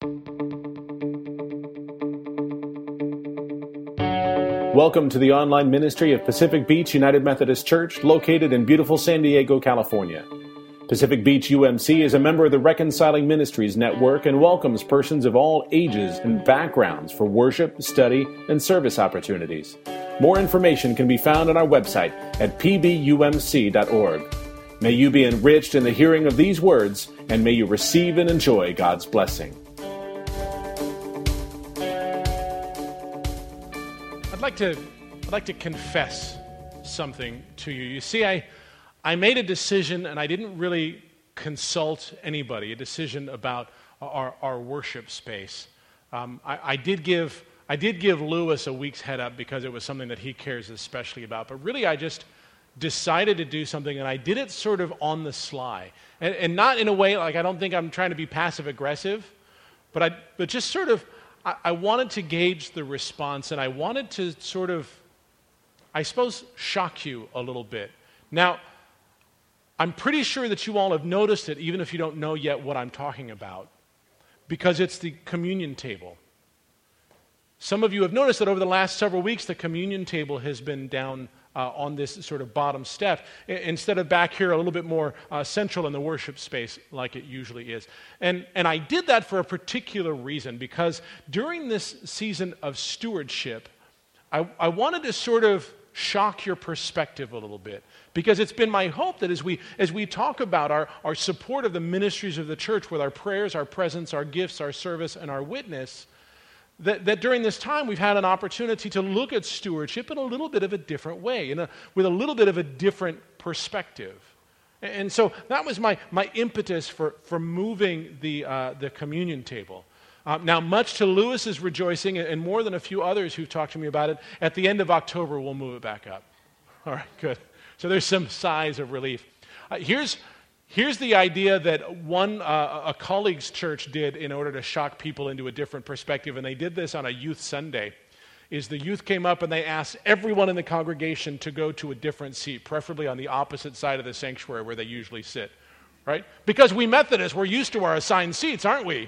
Welcome to the online ministry of Pacific Beach United Methodist Church, located in beautiful San Diego, California. Pacific Beach UMC is a member of the Reconciling Ministries Network and welcomes persons of all ages and backgrounds for worship, study, and service opportunities. More information can be found on our website at pbumc.org. May you be enriched in the hearing of these words, and may you receive and enjoy God's blessing. I'd like to confess something to you. You see, I made a decision, and I didn't really consult anybody, a decision about our worship space. I did give Lewis a week's head up because it was something that he cares especially about. But really, I just decided to do something, and I did it sort of on the sly. And not in a way, like I don't think I'm trying to be passive-aggressive, but just sort of, I wanted to gauge the response, and I wanted to sort of, I suppose, shock you a little bit. Now, I'm pretty sure that you all have noticed it, even if you don't know yet what I'm talking about, because it's the communion table. Some of you have noticed that over the last several weeks, the communion table has been down on this sort of bottom step, instead of back here a little bit more central in the worship space like it usually is. And I did that for a particular reason, because during this season of stewardship, I wanted to sort of shock your perspective a little bit, because it's been my hope that as we talk about our support of the ministries of the church with our prayers, our presence, our gifts, our service, and our witness, that during this time we've had an opportunity to look at stewardship in a little bit of a different way, with a little bit of a different perspective. And so that was my impetus for moving the communion table. Now, much to Lewis's rejoicing, and more than a few others who've talked to me about it, at the end of October we'll move it back up. All right, good. So there's some sighs of relief. Here's the idea that a colleague's church did in order to shock people into a different perspective, and they did this on a youth Sunday, is the youth came up and they asked everyone in the congregation to go to a different seat, preferably on the opposite side of the sanctuary where they usually sit, right? Because we Methodists, we're used to our assigned seats, aren't we?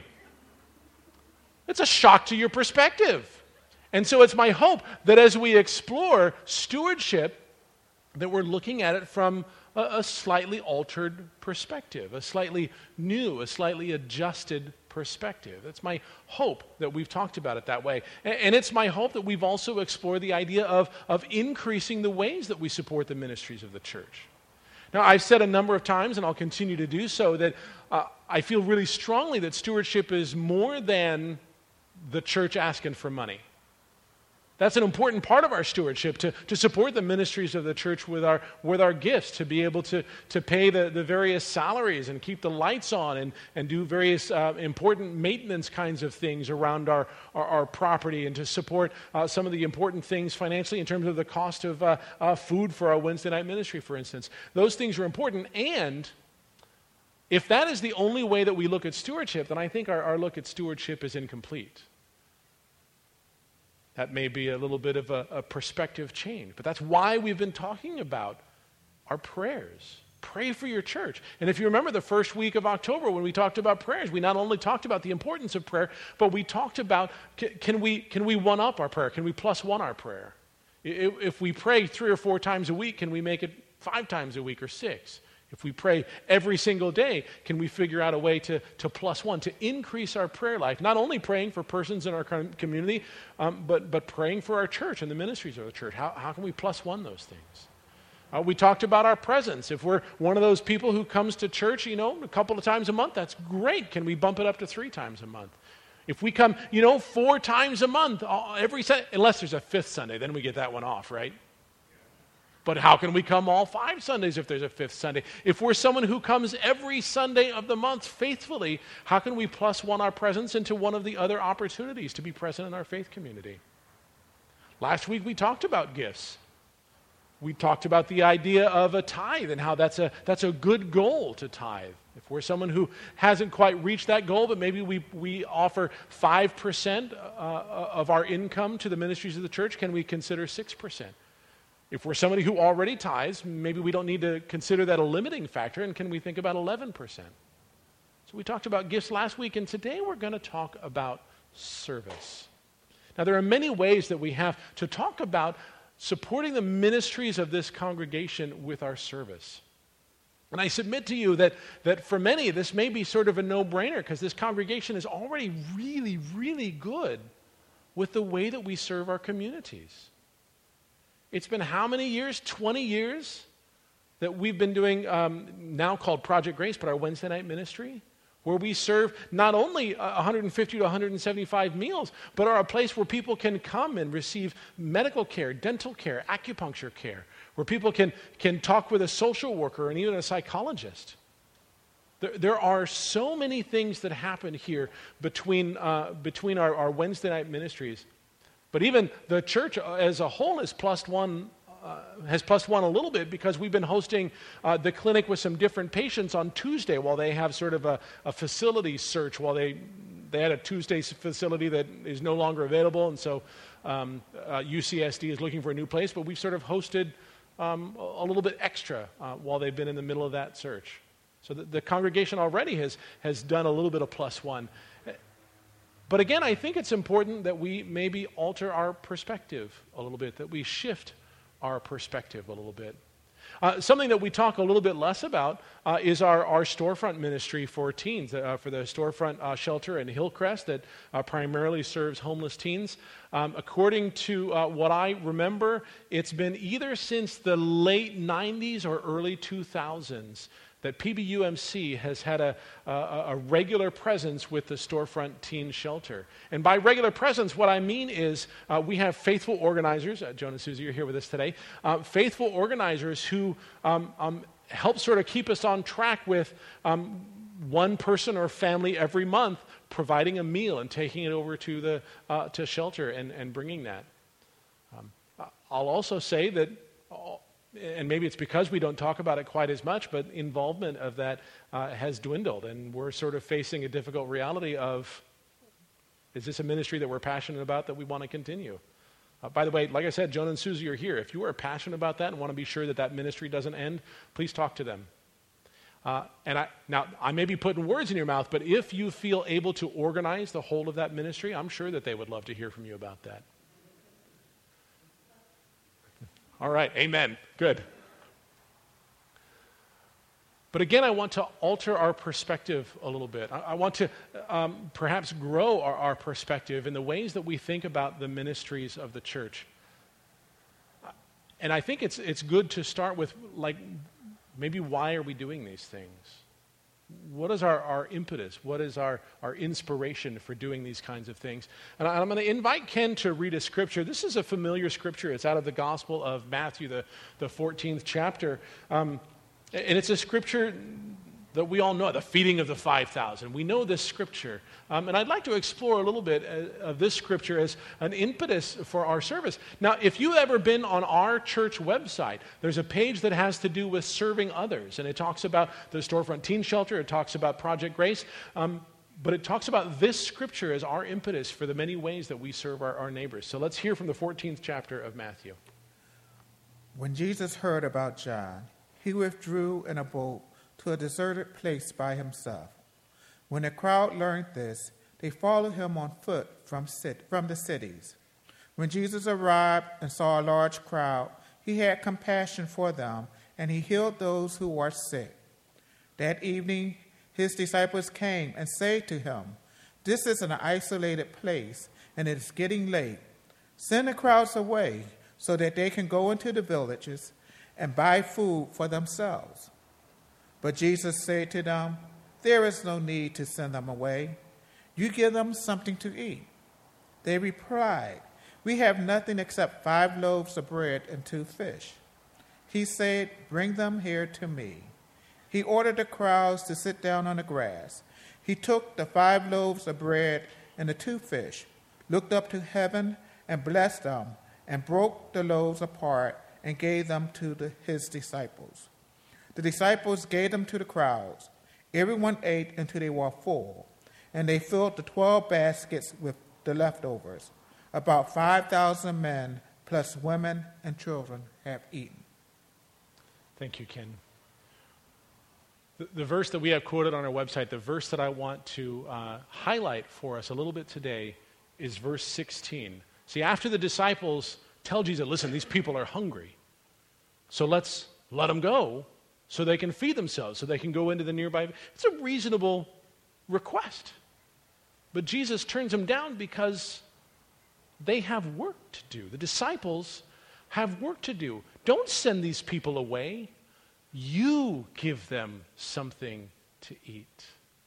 It's a shock to your perspective. And so it's my hope that as we explore stewardship, that we're looking at it from a slightly altered perspective, a slightly new, a slightly adjusted perspective. That's my hope that we've talked about it that way. And it's my hope that we've also explored the idea of increasing the ways that we support the ministries of the church. Now, I've said a number of times, and I'll continue to do so, that I feel really strongly that stewardship is more than the church asking for money. That's an important part of our stewardship, to support the ministries of the church with our gifts, to be able to pay the various salaries and keep the lights on and do various important maintenance kinds of things around our property, and to support some of the important things financially in terms of the cost of food for our Wednesday night ministry, for instance. Those things are important, and if that is the only way that we look at stewardship, then I think our look at stewardship is incomplete. That may be a little bit of a perspective change, but that's why we've been talking about our prayers. Pray for your church. And if you remember the first week of October when we talked about prayers, we not only talked about the importance of prayer, but we talked about can we one up our prayer? Can we plus one our prayer? If we pray 3 or 4 times a week, can we make it 5 times a week or 6? If we pray every single day, can we figure out a way to plus one, to increase our prayer life? Not only praying for persons in our community, but praying for our church and the ministries of the church. How can we plus one those things? We talked about our presence. If we're one of those people who comes to church, a couple of times a month, that's great. Can we bump it up to 3 times a month? If we come, 4 times a month, unless there's a 5th Sunday, then we get that one off, right? But how can we come all 5 Sundays if there's a 5th Sunday? If we're someone who comes every Sunday of the month faithfully, how can we plus one our presence into one of the other opportunities to be present in our faith community? Last week we talked about gifts. We talked about the idea of a tithe and how that's a good goal to tithe. If we're someone who hasn't quite reached that goal, but maybe we offer 5% of our income to the ministries of the church, can we consider 6%? If we're somebody who already tithes, maybe we don't need to consider that a limiting factor, and can we think about 11%? So we talked about gifts last week, and today we're going to talk about service. Now, there are many ways that we have to talk about supporting the ministries of this congregation with our service. And I submit to you that for many, this may be sort of a no-brainer because this congregation is already really, really good with the way that we serve our communities. It's been how many years? 20 years that we've been doing, now called Project Grace, but our Wednesday night ministry, where we serve not only 150 to 175 meals, but are a place where people can come and receive medical care, dental care, acupuncture care, where people can talk with a social worker and even a psychologist. There are so many things that happen here between our Wednesday night ministries. But even the church as a whole has plus one a little bit because we've been hosting the clinic with some different patients on Tuesday while they have sort of a facility search while they had a Tuesday facility that is no longer available, and so UCSD is looking for a new place, but we've sort of hosted a little bit extra while they've been in the middle of that search. So the congregation already has done a little bit of plus one. But again, I think it's important that we maybe alter our perspective a little bit, that we shift our perspective a little bit. Something that we talk a little bit less about is our storefront ministry for teens, for the storefront shelter in Hillcrest that primarily serves homeless teens. According to what I remember, it's been either since the late 90s or early 2000s that PBUMC has had a regular presence with the storefront teen shelter. And by regular presence, what I mean is we have faithful organizers, Joan and Susie are here with us today, faithful organizers who help sort of keep us on track with one person or family every month providing a meal and taking it over to to shelter and bringing that. I'll also say that, and maybe it's because we don't talk about it quite as much, but involvement of that has dwindled, and we're sort of facing a difficult reality of, is this a ministry that we're passionate about that we want to continue? By the way, like I said, Joan and Susie are here. If you are passionate about that and want to be sure that that ministry doesn't end, please talk to them. Now, I may be putting words in your mouth, but if you feel able to organize the whole of that ministry, I'm sure that they would love to hear from you about that. All right, amen. Good. But again, I want to alter our perspective a little bit. I want to perhaps grow our perspective in the ways that we think about the ministries of the church. And I think it's good to start with, like, maybe why are we doing these things? What is our impetus? What is our inspiration for doing these kinds of things? And I'm going to invite Ken to read a scripture. This is a familiar scripture. It's out of the Gospel of Matthew, the 14th chapter. And it's a scripture that we all know, the feeding of the 5,000. We know this scripture. And I'd like to explore a little bit of this scripture as an impetus for our service. Now, if you've ever been on our church website, there's a page that has to do with serving others. And it talks about the storefront teen shelter. It talks about Project Grace. But it talks about this scripture as our impetus for the many ways that we serve our neighbors. So let's hear from the 14th chapter of Matthew. When Jesus heard about John, he withdrew in a boat to a deserted place by himself. When the crowd learned this, they followed him on foot from the cities. When Jesus arrived and saw a large crowd, he had compassion for them, and he healed those who were sick. That evening, his disciples came and said to him, "This is an isolated place, and it is getting late. Send the crowds away so that they can go into the villages and buy food for themselves." But Jesus said to them, "There is no need to send them away. You give them something to eat." They replied, "We have nothing except 5 loaves of bread and 2 fish." He said, "Bring them here to me." He ordered the crowds to sit down on the grass. He took the 5 loaves of bread and the 2 fish, looked up to heaven and blessed them, and broke the loaves apart and gave them to his disciples. The disciples gave them to the crowds. Everyone ate until they were full, and they filled the 12 baskets with the leftovers. About 5,000 men, plus women and children, have eaten. Thank you, Ken. The verse that we have quoted on our website, the verse that I want to highlight for us a little bit today is verse 16. See, after the disciples tell Jesus, listen, these people are hungry, so let's let them go so they can feed themselves, so they can go into the nearby. It's a reasonable request. But Jesus turns them down because they have work to do. The disciples have work to do. Don't send these people away. You give them something to eat.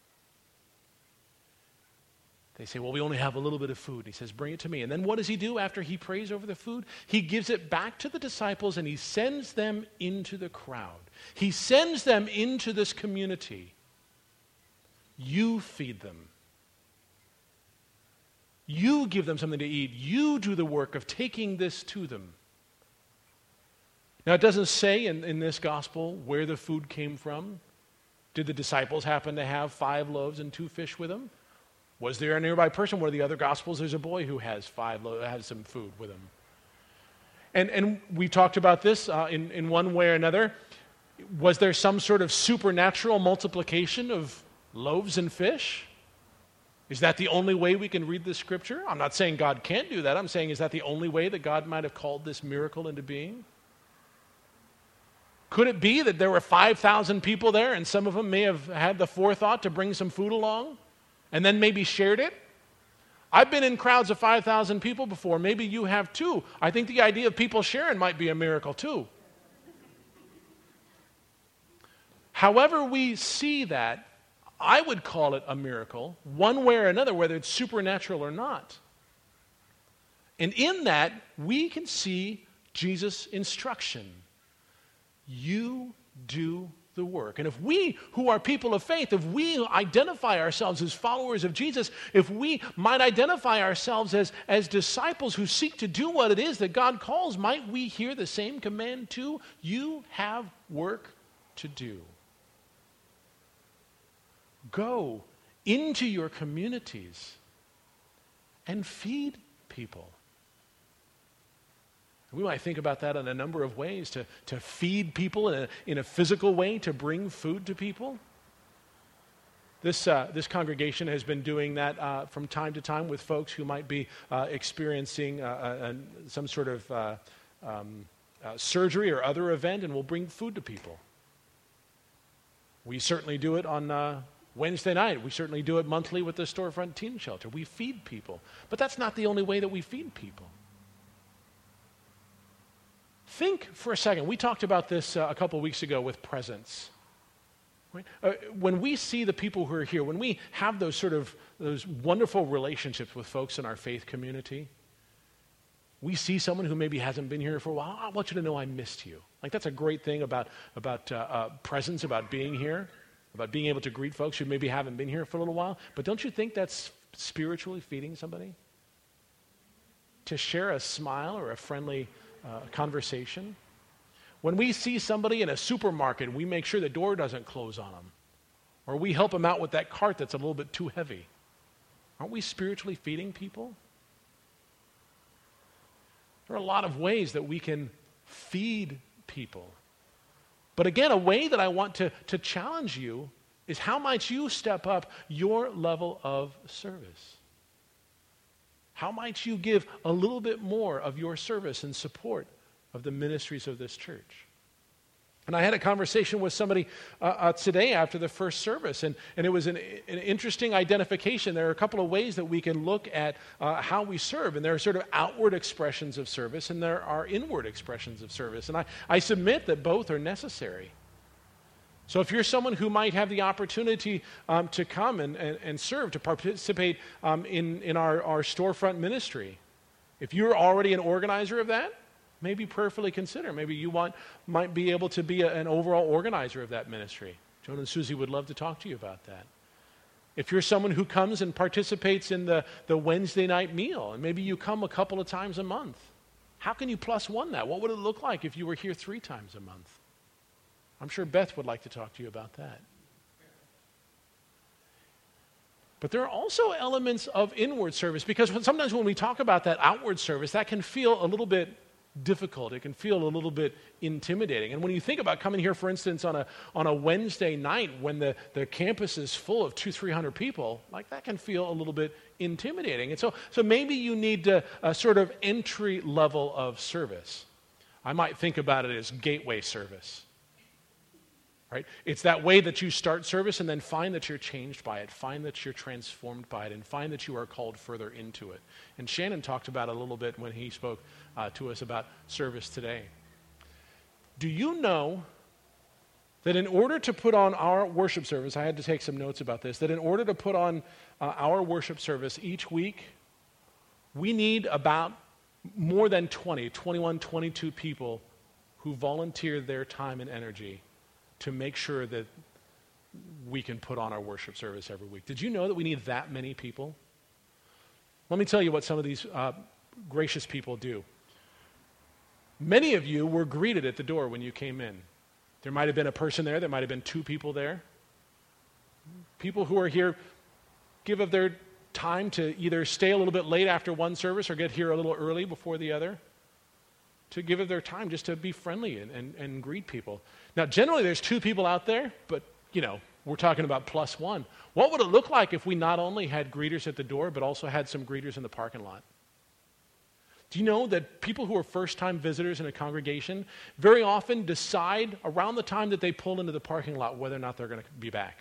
They say, well, we only have a little bit of food. He says, bring it to me. And then what does he do after he prays over the food? He gives it back to the disciples and he sends them into the crowd. He sends them into this community. You feed them. You give them something to eat. You do the work of taking this to them. Now, it doesn't say in this gospel where the food came from. Did the disciples happen to have 5 loaves and 2 fish with them? Was there a nearby person? One of the other gospels, there's a boy who has has some food with him. And we talked about this in one way or another. Was there some sort of supernatural multiplication of loaves and fish? Is that the only way we can read this scripture? I'm not saying God can't do that. I'm saying, is that the only way that God might have called this miracle into being? Could it be that there were 5,000 people there and some of them may have had the forethought to bring some food along and then maybe shared it? I've been in crowds of 5,000 people before. Maybe you have too. I think the idea of people sharing might be a miracle too. However we see that, I would call it a miracle, one way or another, whether it's supernatural or not. And in that, we can see Jesus' instruction. You do the work. And if we, who are people of faith, if we identify ourselves as followers of Jesus, if we might identify ourselves as disciples who seek to do what it is that God calls, might we hear the same command too? You have work to do. Go into your communities and feed people. We might think about that in a number of ways, to feed people in a physical way, to bring food to people. This congregation has been doing that from time to time with folks who might be experiencing some sort of surgery or other event, and we'll bring food to people. We certainly do it on Wednesday night. We certainly do it monthly with the Storefront Teen Shelter. We feed people. But that's not the only way that we feed people. Think for a second. We talked about this a couple weeks ago with presents. Right? When we see the people who are here, when we have those wonderful relationships with folks in our faith community, we see someone who maybe hasn't been here for a while. I want you to know I missed you. Like, that's a great thing about presence, about being here, about being able to greet folks who maybe haven't been here for a little while. But don't you think that's spiritually feeding somebody? To share a smile or a friendly conversation. When we see somebody in a supermarket, we make sure the door doesn't close on them. Or we help them out with that cart that's a little bit too heavy. Aren't we spiritually feeding people? There are a lot of ways that we can feed people. But again, a way that I want to challenge you is how might you step up your level of service? How might you give a little bit more of your service and support of the ministries of this church? And I had a conversation with somebody today after the first service, and it was an interesting identification. There are a couple of ways that we can look at how we serve, and there are sort of outward expressions of service, and there are inward expressions of service. And I submit that both are necessary. So if you're someone who might have the opportunity to come and serve, to participate in our storefront ministry, if you're already an organizer of that, maybe prayerfully consider. Maybe you might be able to be an overall organizer of that ministry. Joan and Susie would love to talk to you about that. If you're someone who comes and participates in the Wednesday night meal, and maybe you come a couple of times a month, how can you plus one that? What would it look like if you were here 3 times a month? I'm sure Beth would like to talk to you about that. But there are also elements of inward service, because sometimes when we talk about that outward service, that can feel a little bit difficult. It can feel a little bit intimidating. And when you think about coming here, for instance, on a Wednesday night when the campus is full of 200-300 people, like that can feel a little bit intimidating. And so maybe you need a sort of entry level of service. I might think about it as gateway service. Right? It's that way that you start service and then find that you're changed by it, find that you're transformed by it, and find that you are called further into it. And Shannon talked about it a little bit when he spoke to us about service today. Do you know that in order to put on our worship service, I had to take some notes about this, that in order to put on our worship service each week, we need about more than 21, 22 people who volunteer their time and energy to make sure that we can put on our worship service every week. Did you know that we need that many people? Let me tell you what some of these gracious people do. Many of you were greeted at the door when you came in. There might have been a person there might have been 2 people there. People who are here give of their time to either stay a little bit late after one service or get here a little early before the other, to give of their time just to be friendly and greet people. Now, generally there's 2 people out there, but, we're talking about plus 1. What would it look like if we not only had greeters at the door, but also had some greeters in the parking lot? Do you know that people who are first-time visitors in a congregation very often decide around the time that they pull into the parking lot whether or not they're going to be back?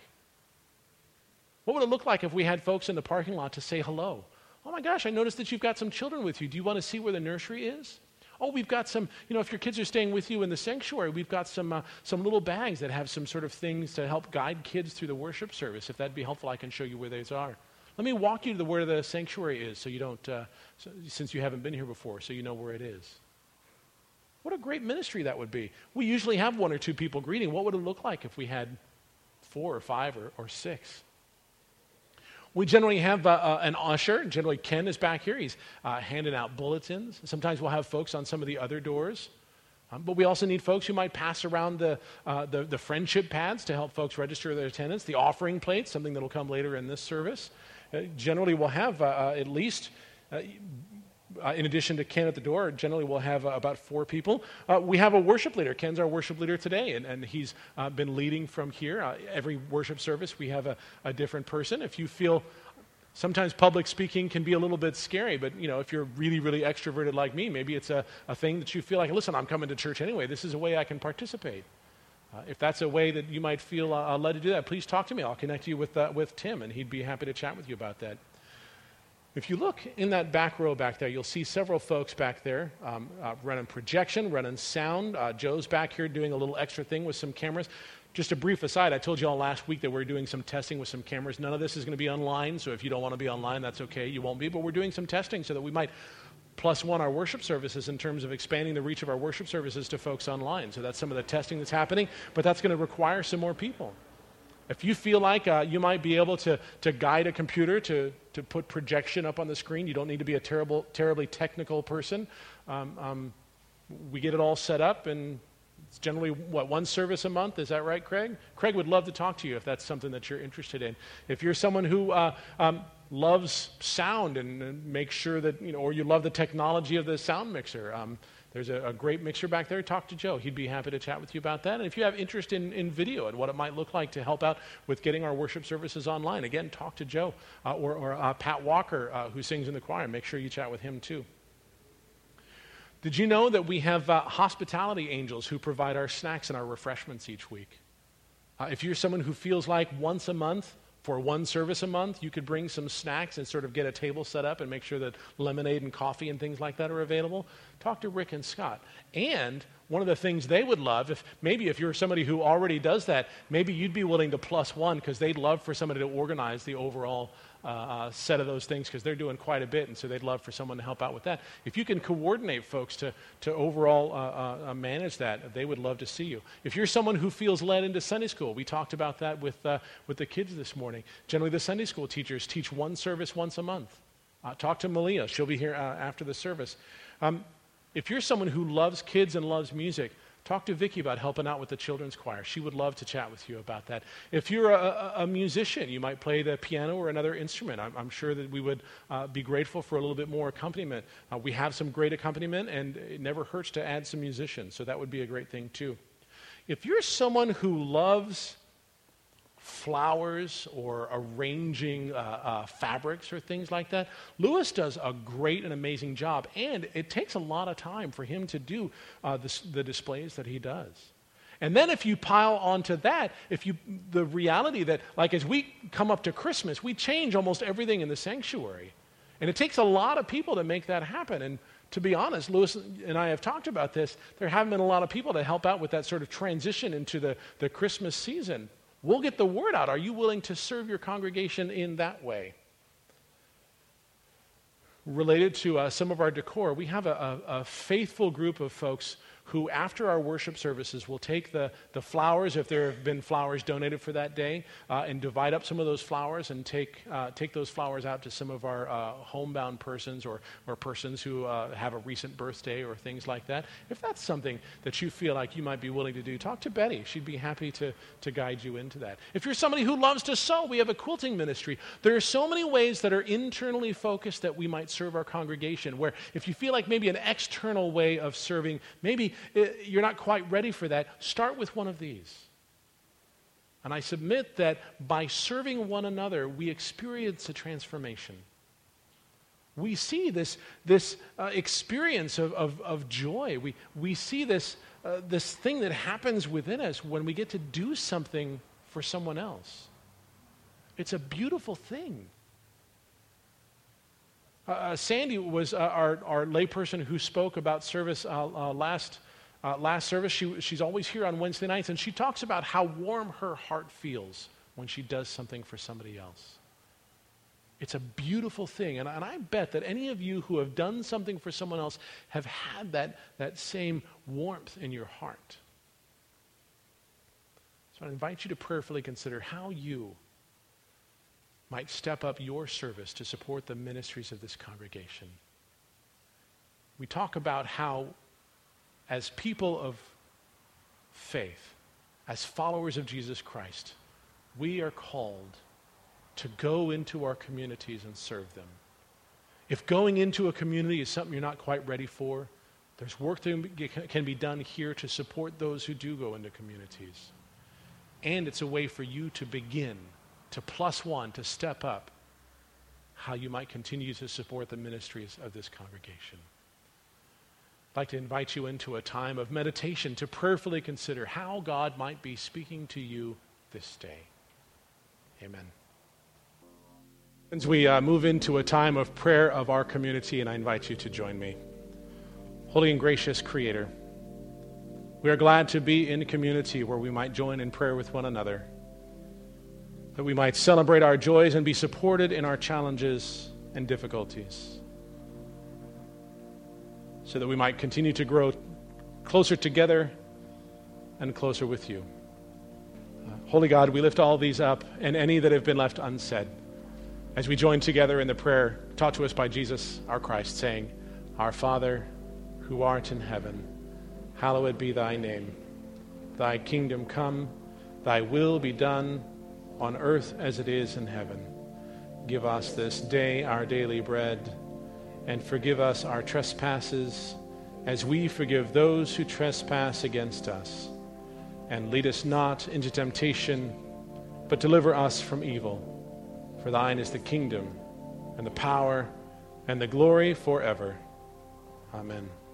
What would it look like if we had folks in the parking lot to say hello? Oh my gosh, I noticed that you've got some children with you. Do you want to see where the nursery is? Oh, we've got some, if your kids are staying with you in the sanctuary, we've got some little bags that have some sort of things to help guide kids through the worship service. If that'd be helpful, I can show you where those are. Let me walk you to where the sanctuary is so you don't, since you haven't been here before, so you know where it is. What a great ministry that would be. We usually have 1 or 2 people greeting. What would it look like if we had 4 or 5 or 6? We generally have an usher. Generally, Ken is back here. He's handing out bulletins. Sometimes we'll have folks on some of the other doors. But we also need folks who might pass around the friendship pads to help folks register their attendance, the offering plates, something that will come later in this service. Generally, we'll have at least, in addition to Ken at the door, generally we'll have about 4 people. We have a worship leader. Ken's our worship leader today, and he's been leading from here. Every worship service, we have a different person. If you feel sometimes public speaking can be a little bit scary, but if you're really, really extroverted like me, maybe it's a thing that you feel like, listen, I'm coming to church anyway. This is a way I can participate. If that's a way that you might feel led to do that, please talk to me. I'll connect you with Tim, and he'd be happy to chat with you about that. If you look in that back row back there, you'll see several folks back there running projection, running sound. Joe's back here doing a little extra thing with some cameras. Just a brief aside, I told you all last week that we're doing some testing with some cameras. None of this is going to be online, so if you don't want to be online, that's okay. You won't be, but we're doing some testing so that we might plus 1 our worship services in terms of expanding the reach of our worship services to folks online. So that's some of the testing that's happening, but that's going to require some more people. If you feel like you might be able to guide a computer to put projection up on the screen, you don't need to be a terribly technical person. We get it all set up, and it's generally, 1 service a month? Is that right, Craig? Craig would love to talk to you if that's something that you're interested in. If you're someone who loves sound and make sure that, or you love the technology of the sound mixer, there's a great mixer back there. Talk to Joe. He'd be happy to chat with you about that. And if you have interest in video and what it might look like to help out with getting our worship services online, again, talk to Joe or Pat Walker, who sings in the choir. Make sure you chat with him too. Did you know that we have hospitality angels who provide our snacks and our refreshments each week? If you're someone who feels like once a month, for 1 service a month, you could bring some snacks and sort of get a table set up and make sure that lemonade and coffee and things like that are available. Talk to Rick and Scott. And one of the things they would love, if you're somebody who already does that, maybe you'd be willing to plus 1 because they'd love for somebody to organize the overall set of those things because they're doing quite a bit, and so they'd love for someone to help out with that. If you can coordinate folks to overall manage that, they would love to see you. If you're someone who feels led into Sunday school, we talked about that with the kids this morning. Generally, the Sunday school teachers teach 1 service once a month. Talk to Malia. She'll be here after the service. If you're someone who loves kids and loves music, Talk to Vicki about helping out with the children's choir. She would love to chat with you about that. If you're a musician, you might play the piano or another instrument. I'm sure that we would be grateful for a little bit more accompaniment. We have some great accompaniment, and it never hurts to add some musicians, so that would be a great thing too. If you're someone who loves flowers or arranging fabrics or things like that, Lewis does a great and amazing job, and it takes a lot of time for him to do the displays that he does. And then if you pile onto that, the reality that, like, as we come up to Christmas, we change almost everything in the sanctuary, and it takes a lot of people to make that happen. And to be honest, Lewis and I have talked about this. There haven't been a lot of people to help out with that sort of transition into the Christmas season. We'll get the word out. Are you willing to serve your congregation in that way? Related to some of our decor, we have a faithful group of folks who, after our worship services, will take the flowers, if there have been flowers donated for that day, and divide up some of those flowers and take those flowers out to some of our homebound persons or persons who have a recent birthday or things like that. If that's something that you feel like you might be willing to do, talk to Betty. She'd be happy to guide you into that. If you're somebody who loves to sew, we have a quilting ministry. There are so many ways that are internally focused that we might serve our congregation, where if you feel like maybe an external way of serving, maybe you're not quite ready for that, start with one of these. And I submit that by serving one another, we experience a transformation. We see this experience of joy. We see this thing that happens within us when we get to do something for someone else. It's a beautiful thing. Sandy was our layperson who spoke about service last service. She's always here on Wednesday nights, and she talks about how warm her heart feels when she does something for somebody else. It's a beautiful thing, and I bet that any of you who have done something for someone else have had that same warmth in your heart. So I invite you to prayerfully consider how you might step up your service to support the ministries of this congregation. We talk about how, as people of faith, as followers of Jesus Christ, we are called to go into our communities and serve them. If going into a community is something you're not quite ready for, there's work that can be done here to support those who do go into communities. And it's a way for you to begin, to plus one, to step up how you might continue to support the ministries of this congregation. I'd like to invite you into a time of meditation to prayerfully consider how God might be speaking to you this day. Amen. As we move into a time of prayer of our community, and I invite you to join me. Holy and gracious Creator, we are glad to be in a community where we might join in prayer with one another, that we might celebrate our joys and be supported in our challenges and difficulties, so that we might continue to grow closer together and closer with you. Holy God, we lift all these up and any that have been left unsaid as we join together in the prayer taught to us by Jesus, our Christ, saying, Our Father, who art in heaven, hallowed be thy name. Thy kingdom come, thy will be done on earth as it is in heaven. Give us this day our daily bread, and forgive us our trespasses as we forgive those who trespass against us. And lead us not into temptation, but deliver us from evil. For thine is the kingdom, and the power, and the glory forever. Amen.